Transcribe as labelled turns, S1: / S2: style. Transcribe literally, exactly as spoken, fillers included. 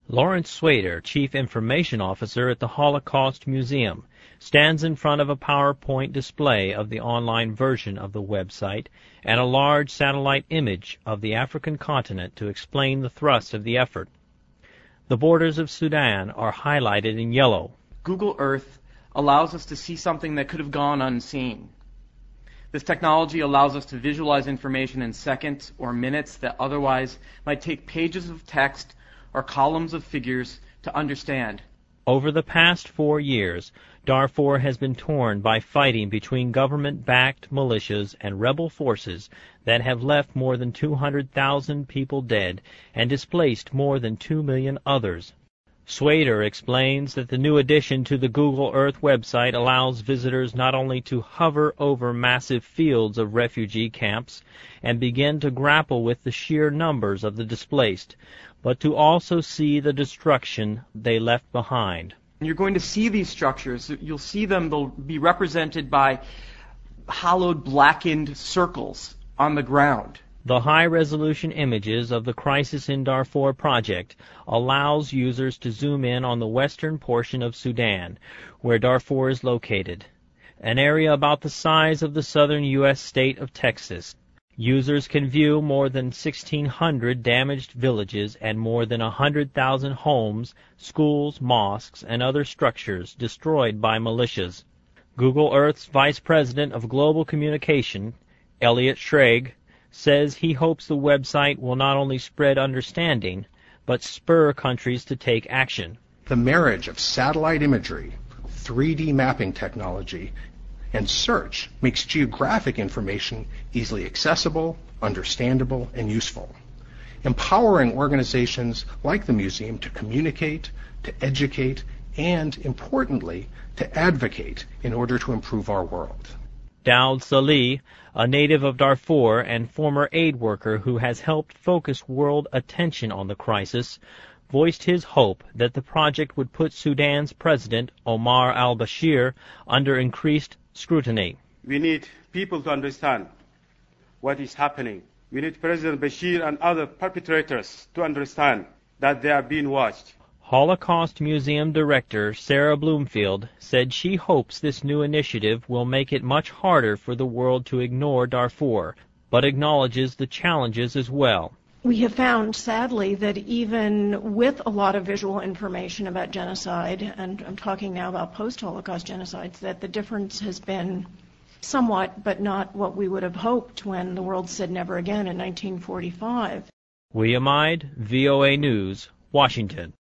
S1: Lawrence Swader, Chief Information Officer at the Holocaust Museum, stands in front of a PowerPoint display of the online version of the website and a large satellite image of the African continent to explain the thrust of the effort. The borders of Sudan are highlighted in yellow.
S2: Google Earth allows us to see something that could have gone unseen. This technology allows us to visualize information in seconds or minutes that otherwise might take pages of text or columns of figures to understand.
S1: Over the past four years, Darfur has been torn by fighting between government-backed militias and rebel forces that have left more than two hundred thousand people dead and displaced more than two million others. Swader explains that the new addition to the Google Earth website allows visitors not only to hover over massive fields of refugee camps and begin to grapple with the sheer numbers of the displaced, but to also see the destruction they left behind.
S2: You're going to see these structures. You'll see them. They'll be represented by hollowed, blackened circles on the ground.
S1: The high-resolution images of the Crisis in Darfur project allows users to zoom in on the western portion of Sudan, where Darfur is located, an area about the size of the southern U S state of Texas. Users can view more than sixteen hundred damaged villages and more than one hundred thousand homes, schools, mosques, and other structures destroyed by militias. Google Earth's Vice President of Global Communication, Elliot Schrage, says he hopes the website will not only spread understanding, but spur countries to take action.
S3: The marriage of satellite imagery, three D mapping technology, and search makes geographic information easily accessible, understandable, and useful, empowering organizations like the museum to communicate, to educate, and, importantly, to advocate in order to improve our world.
S1: Daoud Salih, a native of Darfur and former aid worker who has helped focus world attention on the crisis, voiced his hope that the project would put Sudan's President Omar al-Bashir under increased scrutiny.
S4: We need people to understand what is happening. We need President Bashir and other perpetrators to understand that they are being watched.
S1: Holocaust Museum Director Sarah Bloomfield said she hopes this new initiative will make it much harder for the world to ignore Darfur, but acknowledges the challenges as well.
S5: We have found, sadly, that even with a lot of visual information about genocide, and I'm talking now about post-Holocaust genocides, that the difference has been somewhat, but not what we would have hoped when the world said never again in nineteen forty-five.
S1: William Ide, V O A News, Washington.